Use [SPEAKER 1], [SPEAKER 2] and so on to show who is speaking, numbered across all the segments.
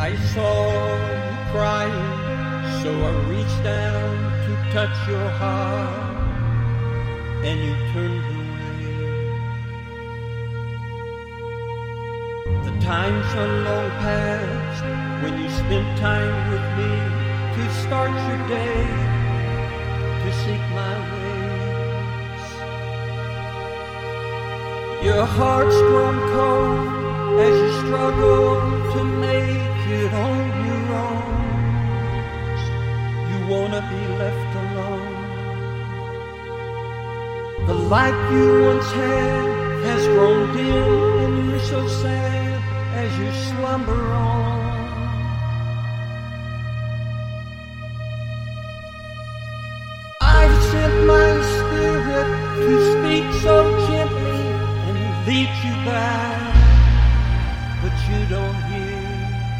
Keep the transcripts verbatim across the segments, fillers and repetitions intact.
[SPEAKER 1] I saw you crying, so I reached down to touch your heart, and you turned away. The times are long past when you spent time with me to start your day, to seek my ways. Your heart's grown cold as you struggle to make it on your own. You wanna be left alone. The light you once had has grown dim, and you're so sad as you slumber on. I've sent my spirit to speak so gently and lead you back, but you don't hear.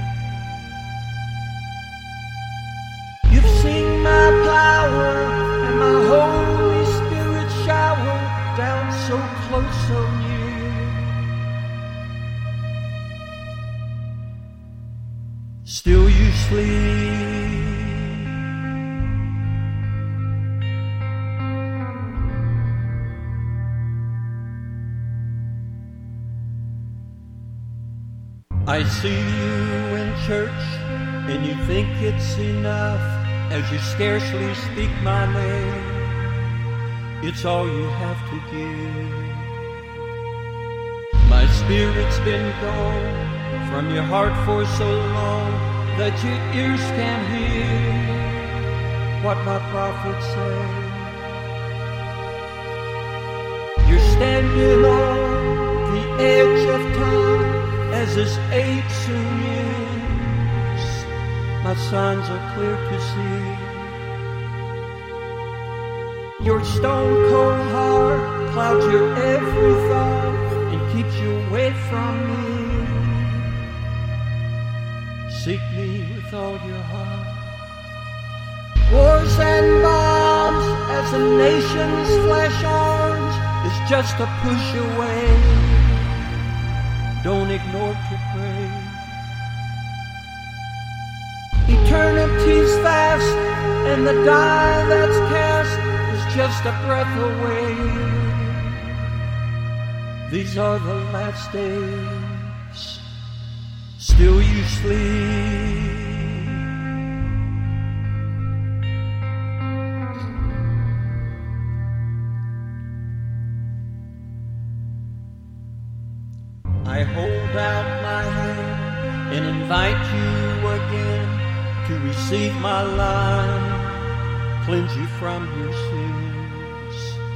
[SPEAKER 1] You've seen my power and my Holy Spirit shower down so close, so near. Still you sleep. I see you in church, and you think it's enough as you scarcely speak my name. It's all you have to give. My spirit's been gone from your heart for so long that your ears can't hear what my prophets say. You're standing on the edge of time as this age soon ends. My signs are clear to see. Your stone cold heart clouds your every thought and keeps you away from me. Seek me with all your heart. Wars and bombs as the nations flash arms is just a push away. Don't ignore to pray. Eternity's fast, and the die that's cast is just a breath away. These are the last days. Still you sleep. I hold out my hand and invite you again to receive my life, cleanse you from your sins.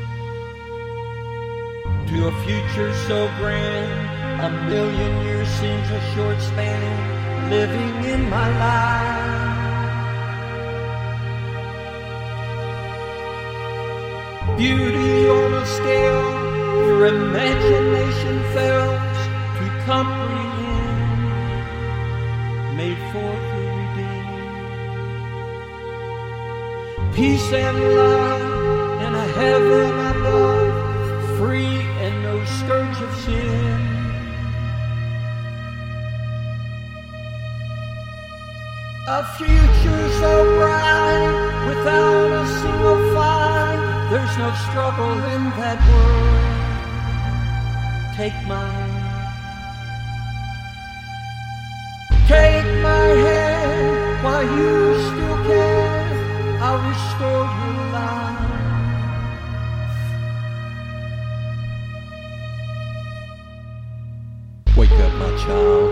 [SPEAKER 1] To a future so grand, a million years seems a short span, living in my life. Beauty on a scale your imagination fails to comprehend, made for the redeemed. Peace and love and a heaven above, free and no scourge of sin. A future so bright without a single fight. There's no struggle in that world. Take my hand. Take my hand while you still can. I'll restore your life. Wake up, my child.